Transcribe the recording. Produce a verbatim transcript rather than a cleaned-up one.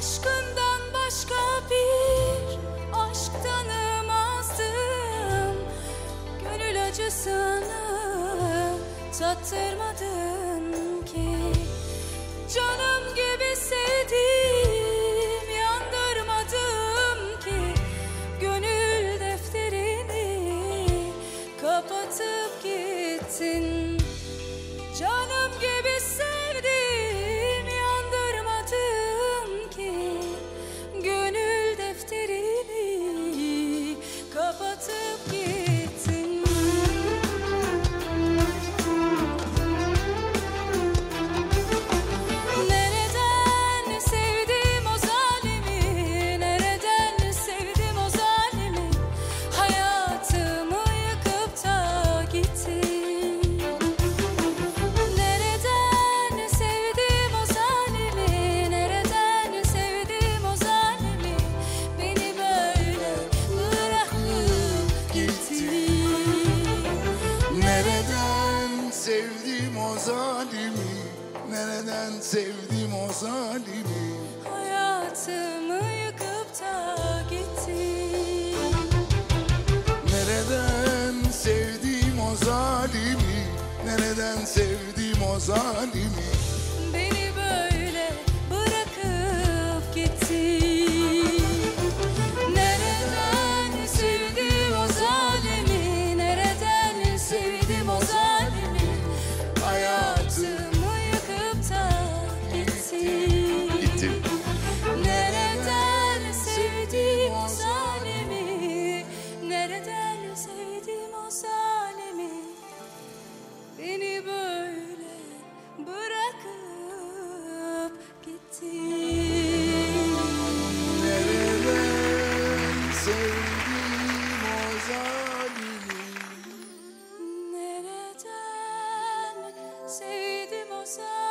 Aşkından başka bir aşk tanımazdım. Gönül acısını tattırmadın ki. Canım gibi sevdim, yandırmadım ki. Gönül defterini kapatıp gittin. Canım gibi sevdim, yandırmadım ki. Gönül defterini kapatıp gittin. Nereden sevdim o zalimi, nereden sevdim o zalimi. Hayatımı yıkıp da gittin. Nereden sevdim o zalimi, nereden sevdim o zalimi. Beni böyle bırakıp gittin. Nereden sevdim o zalimi, nereden sevdim o zalimi. Hayatımı yıkıp da gittin. Nereden sevdim o zalimi, nereden sevdim o zalimi. Beni böyle bırakıp gittin. Nereden sevdim o zalimi, nereden sevdim o zalimi. Hayatımı yıkıp da gittin. Gittim. Nereden sevdim o zalimi, nereden sevdim o zalimi. Beni böyle bırakıp gittin. Nereden sevdim o zalimi. Nereden sevdim o zalimi.